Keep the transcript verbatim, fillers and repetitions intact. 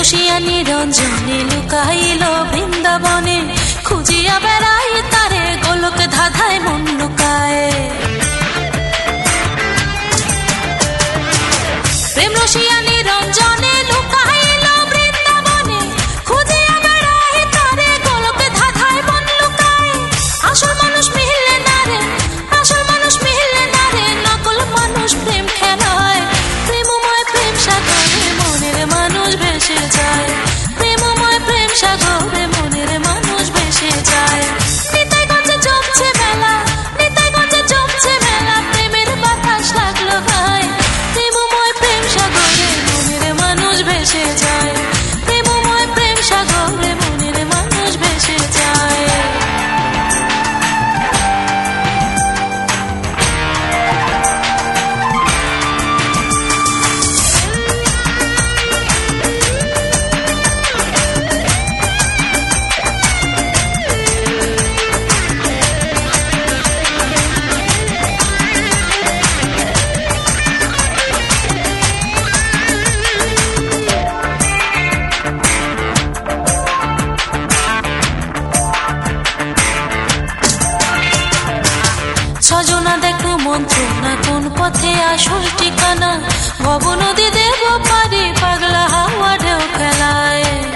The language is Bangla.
রসিয়া নিরঞ্জনে লুকাইল বৃন্দাবনে, খুঁজিয়া বেড়াই তারে গোলক ধাঁধায় মন লুকায়। প্রেম রসিয়া নিরঞ্জনে লুকাইল বৃন্দাবনে, খুঁজিয়া বেড়াই তারে গোলক ধাঁধায় মন লুকায়। আসল মানুষ মিললে না রে, আসল মানুষ মিললে না রে, নকল মানুষ প্রেম খেলায়। প্রেমময় প্রেম সাগরে মনের মানুষ ভেসে যায়, প্রেমময় প্রেম সাগরে মনের মানুষ ভেসে যায়। নিতাইগঞ্জে জমছে মেলা, নিতাইগঞ্জে জমছে মেলা, প্রেমের বাতাস লাগলো গায়ে। প্রেমময় প্রেম সাগরে মনের মানুষ ভেসে যায়, প্রেমময় প্রেম সাগরে মনের মানুষ ভেসে যায়। ছজনা দেখো মন্ত্রণা, কোন পথে আসল ঠিকানা, ভব নদী দেব পারি পাগলা হাওয়া ঢেউ খেলায়।